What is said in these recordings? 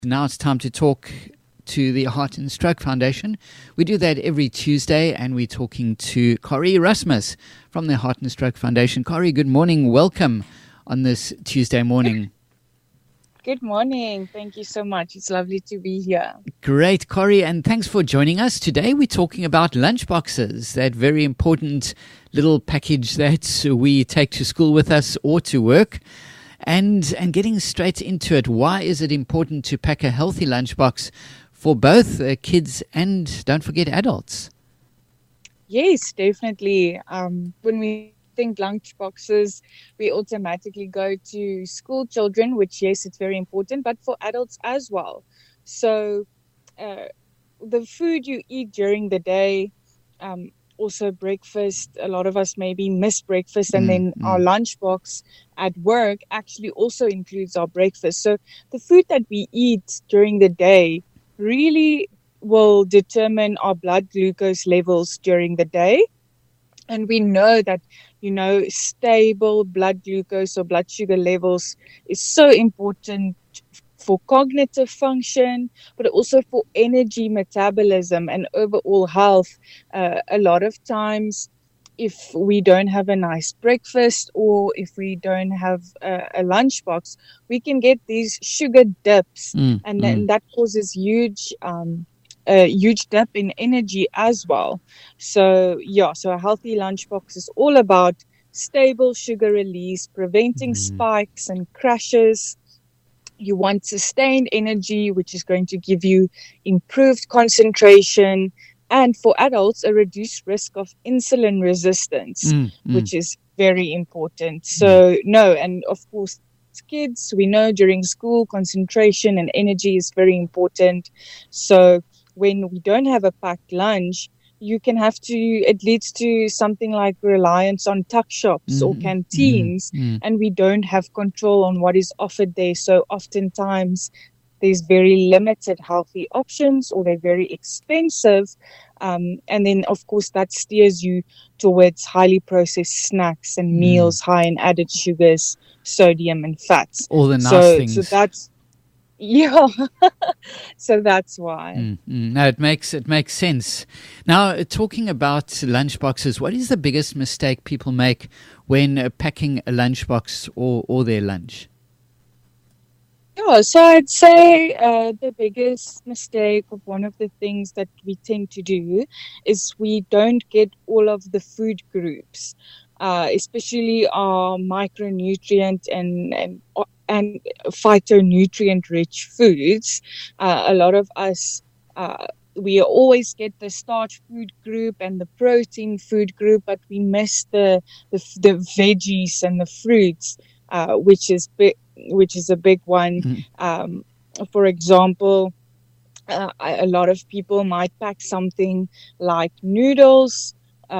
Now it's time to talk to the Heart and Stroke Foundation. We do that every Tuesday, and we're talking to Corrie Erasmus from the Heart and Stroke Foundation. Corrie, good morning. Welcome on this Tuesday morning. Good morning. Thank you so much. It's lovely to be here. Great, Corrie, and thanks for joining us. Today we're talking about lunchboxes, that very important little package that we take to school with us or to work. And getting straight into it, why is it important to pack a healthy lunchbox for both kids and, don't forget, adults? Yes, definitely. When we think lunchboxes, we automatically go to school children, which, yes, it's very important, but for adults as well. So the food you eat during the day, also breakfast, a lot of us maybe miss breakfast, and then our lunchbox at work actually also includes our breakfast. So the food that we eat during the day really will determine our blood glucose levels during the day. And we know that, stable blood glucose or blood sugar levels is so important for cognitive function, but also for energy metabolism and overall health. A lot of times, if we don't have a nice breakfast or if we don't have a lunchbox, we can get these sugar dips, and then that causes a huge dip in energy as well. So a healthy lunchbox is all about stable sugar release, preventing spikes and crashes. You want sustained energy, which is going to give you improved concentration, and for adults, a reduced risk of insulin resistance, which is very important. So, and of course, kids, we know during school, concentration and energy is very important. So when we don't have a packed lunch, it leads to something like reliance on tuck shops or canteens, and we don't have control on what is offered there. So oftentimes there's very limited healthy options, or they're very expensive. And then, of course, that steers you towards highly processed snacks and meals high in added sugars, sodium, and fats. All the nice things. So that's, yeah. So that's why. No, it makes sense. Now, talking about lunchboxes, what is the biggest mistake people make when packing a lunchbox or their lunch? Yeah, so I'd say the biggest mistake, of one of the things that we tend to do, is we don't get all of the food groups, especially our micronutrient and phytonutrient-rich foods. A lot of us, we always get the starch food group and the protein food group, but we miss the veggies and the fruits, which is a big one. For example, a lot of people might pack something like noodles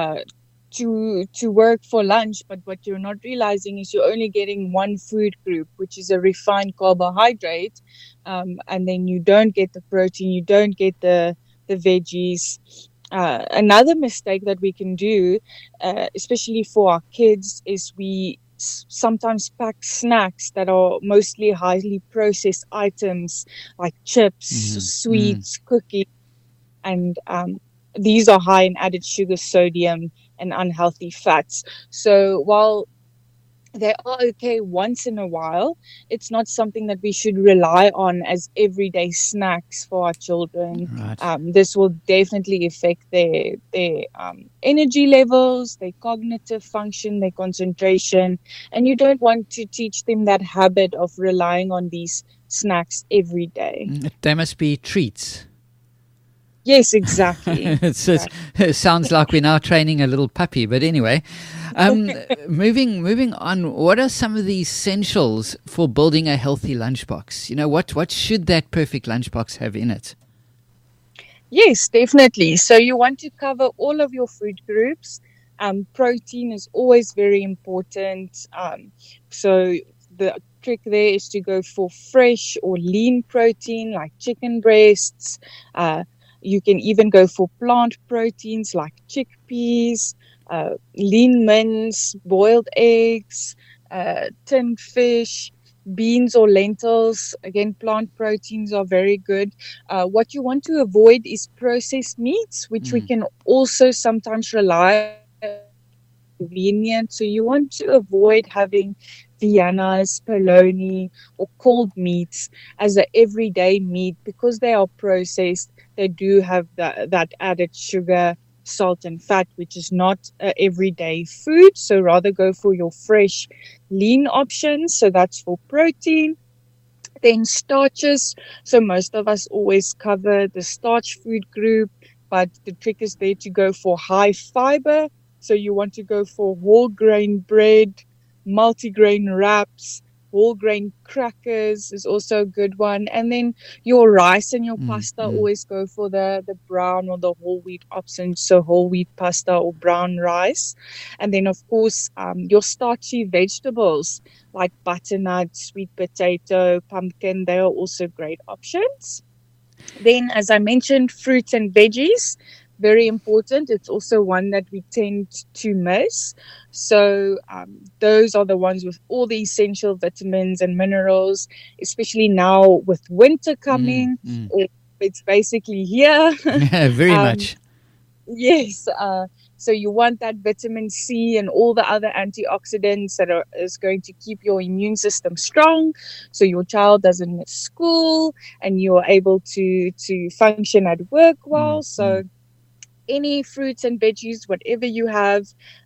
to work for lunch, but what you're not realizing is you're only getting one food group, which is a refined carbohydrate, and then you don't get the protein, you don't get the veggies. Another mistake that we can do, especially for our kids, is we sometimes pack snacks that are mostly highly processed items like chips, sweets, cookies, and these are high in added sugar, sodium, and unhealthy fats. So while they are okay once in a while, it's not something that we should rely on as everyday snacks for our children. Right. This will definitely affect their energy levels, their cognitive function, their concentration, and you don't want to teach them that habit of relying on these snacks every day. They must be treats. Yes, exactly. It sounds like we're now training a little puppy, but anyway. Moving on, what are some of the essentials for building a healthy lunchbox? What should that perfect lunchbox have in it? Yes, definitely. So you want to cover all of your food groups. Protein is always very important. So the trick there is to go for fresh or lean protein like chicken breasts. You can even go for plant proteins like chickpeas, lean mince, boiled eggs, tinned fish. beans or lentils. Again, plant proteins are very good. What you want to avoid is processed meats, which we can also sometimes rely on convenient. So you want to avoid having Vienna's, polony, or cold meats as an everyday meat because they are processed. They do have that added sugar, salt, and fat, which is not everyday food. So rather go for your fresh, lean options. So that's for protein. Then starches. So most of us always cover the starch food group, but the trick is there to go for high fiber. So you want to go for whole grain bread, multigrain wraps, whole grain crackers is also a good one. And then your rice and your pasta, always go for the brown or the whole wheat options. So whole wheat pasta or brown rice. And then, of course, your starchy vegetables like butternut, sweet potato, pumpkin, they are also great options. Then, as I mentioned, fruits and veggies, very important. It's also one that we tend to miss. So those are the ones with all the essential vitamins and minerals, especially now with winter coming, or it's basically here. Very much. Yes. So you want that vitamin C and all the other antioxidants that is going to keep your immune system strong, so your child doesn't miss school and you're able to function at work well. So any fruits and veggies, whatever you have,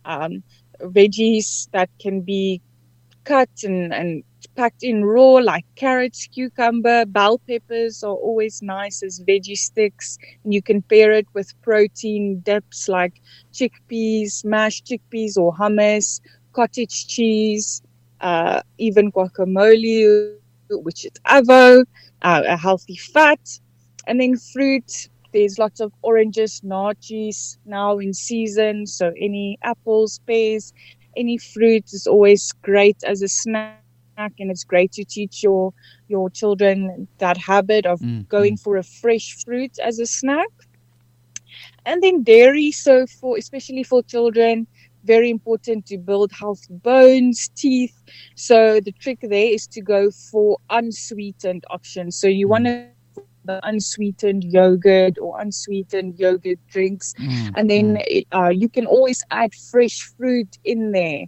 veggies that can be cut and packed in raw, like carrots, cucumber, bell peppers are always nice as veggie sticks. And you can pair it with protein dips like chickpeas, mashed chickpeas or hummus, cottage cheese, even guacamole, which is avo, a healthy fat. And then fruit, there's lots of oranges, naartjies now in season. So any apples, pears, any fruit is always great as a snack. And it's great to teach your children that habit of going for a fresh fruit as a snack. And then dairy, so especially for children, very important to build healthy bones, teeth. So the trick there is to go for unsweetened options. So you want to the unsweetened yogurt or unsweetened yogurt drinks, and then you can always add fresh fruit in there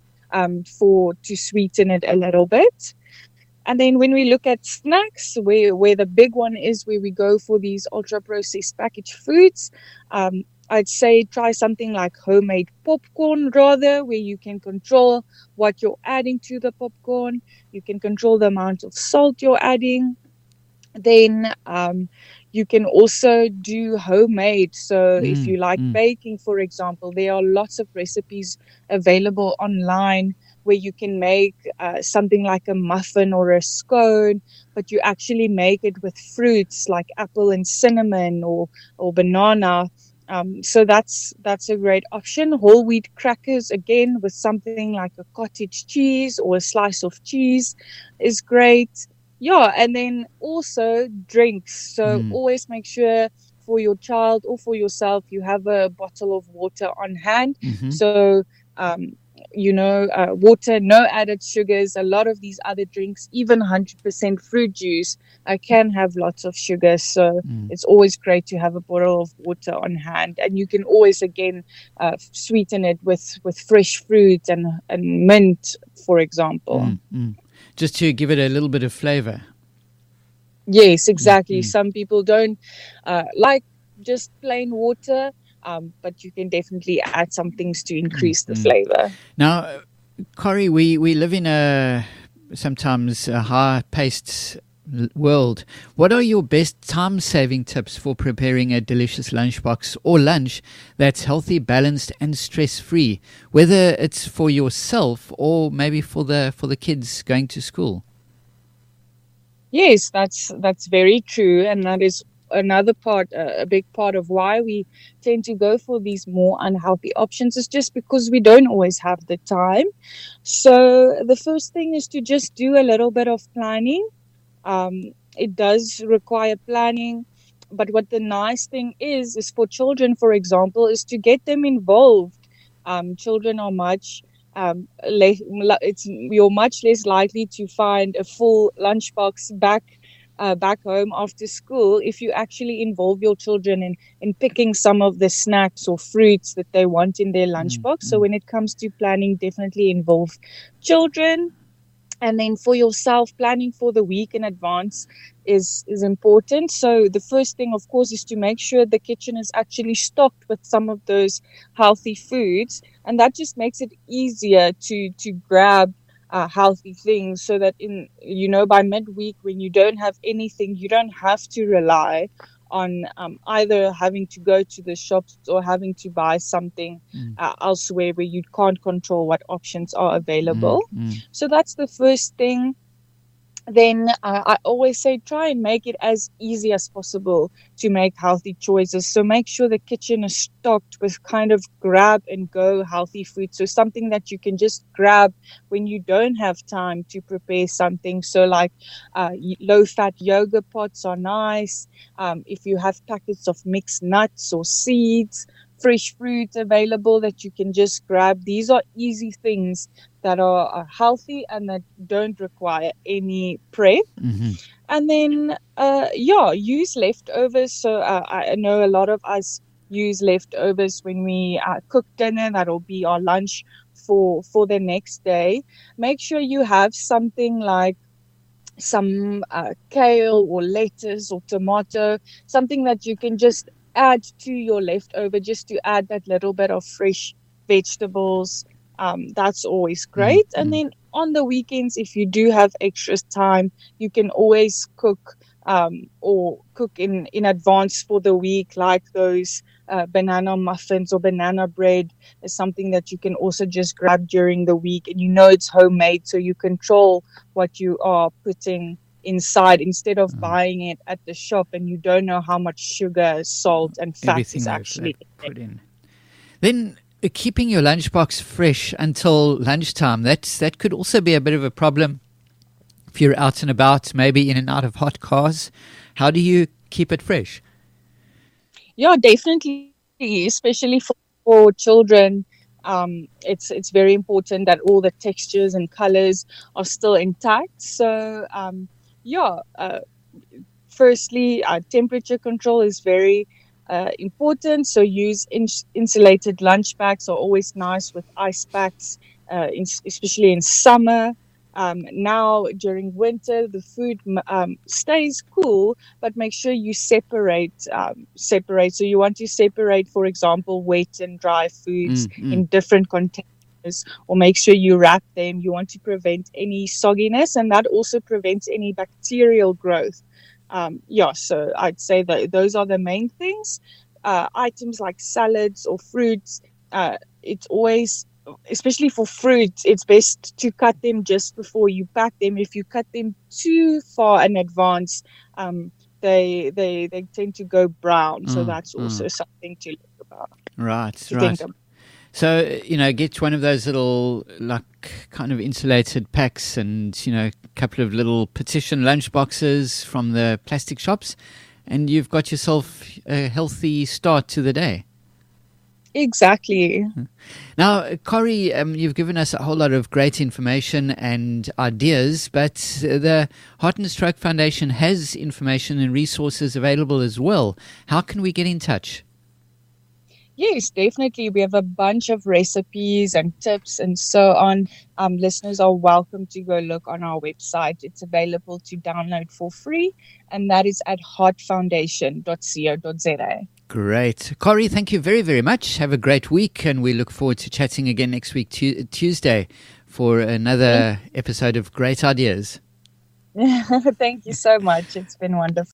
to sweeten it a little bit. And then when we look at snacks, where the big one is, where we go for these ultra processed packaged foods, I'd say try something like homemade popcorn rather, where you can control what you're adding to the popcorn. You can control the amount of salt you're adding. Then you can also do homemade. So if you like baking, for example, there are lots of recipes available online where you can make something like a muffin or a scone, but you actually make it with fruits like apple and cinnamon or banana. So that's a great option. Whole wheat crackers, again, with something like a cottage cheese or a slice of cheese is great. Yeah, and then also drinks. So always make sure for your child or for yourself, you have a bottle of water on hand. So, water, no added sugars. A lot of these other drinks, even 100% fruit juice, can have lots of sugar. So it's always great to have a bottle of water on hand. And you can always, again, sweeten it with fresh fruit and mint, for example. Just to give it a little bit of flavor. Yes, exactly. Some people don't like just plain water, but you can definitely add some things to increase the flavor. Now, Corrie, we live in sometimes a high-paced world. What are your best time-saving tips for preparing a delicious lunchbox or lunch that's healthy, balanced, and stress-free, whether it's for yourself or maybe for the kids going to school? Yes, that's very true, and that is another part, a big part of why we tend to go for these more unhealthy options is just because we don't always have the time. So the first thing is to just do a little bit of planning. It does require planning, but what the nice thing is for children, for example, is to get them involved. Children are much you're much less likely to find a full lunchbox back home after school if you actually involve your children in picking some of the snacks or fruits that they want in their lunchbox. So when it comes to planning, definitely involve children. And then for yourself, planning for the week in advance is important. So the first thing, of course, is to make sure the kitchen is actually stocked with some of those healthy foods. And that just makes it easier to grab healthy things, so that by midweek, when you don't have anything, you don't have to rely on either having to go to the shops or having to buy something elsewhere where you can't control what options are available. So that's the first thing. Then I always say try and make it as easy as possible to make healthy choices. So make sure the kitchen is stocked with kind of grab and go healthy food. So something that you can just grab when you don't have time to prepare something. So like low-fat yogurt pots are nice. If you have packets of mixed nuts or seeds, fresh fruit available that you can just grab. These are easy things that are healthy and that don't require any prep. And then, use leftovers. So I know a lot of us use leftovers when we cook dinner. That'll be our lunch for the next day. Make sure you have something like some kale or lettuce or tomato, something that you can just add to your leftover, just to add that little bit of fresh vegetables. That's always great. And then on the weekends, if you do have extra time, you can always cook or cook in advance for the week, like those banana muffins or banana bread is something that you can also just grab during the week, and it's homemade, so you control what you are putting inside instead of buying it at the shop and you don't know how much sugar, salt and fat Everything is actually put in. Then keeping your lunchbox fresh until lunchtime, that could also be a bit of a problem if you're out and about, maybe in and out of hot cars. How do you keep it fresh? Yeah, definitely, especially for children. It's very important that all the textures and colors are still intact. So firstly, temperature control is very important. So use insulated lunch bags are always nice with ice packs, especially in summer. Now during winter, the food stays cool, but make sure you separate. So you want to separate, for example, wet and dry foods in different containers, or make sure you wrap them. You want to prevent any sogginess, and that also prevents any bacterial growth. So I'd say that those are the main things. Items like salads or fruits, it's always, especially for fruits, it's best to cut them just before you pack them. If you cut them too far in advance, they tend to go brown. So that's also something to look about. Right. So, get one of those little, kind of insulated packs and, a couple of little partition lunch boxes from the plastic shops, and you've got yourself a healthy start to the day. Exactly. Now, Corrie, you've given us a whole lot of great information and ideas, but the Heart and Stroke Foundation has information and resources available as well. How can we get in touch? Yes, definitely. We have a bunch of recipes and tips and so on. Listeners are welcome to go look on our website. It's available to download for free, and that is at heartfoundation.co.za. Great. Corrie, thank you very, very much. Have a great week, and we look forward to chatting again next week, Tuesday, for another episode of Great Ideas. Thank you so much. It's been wonderful.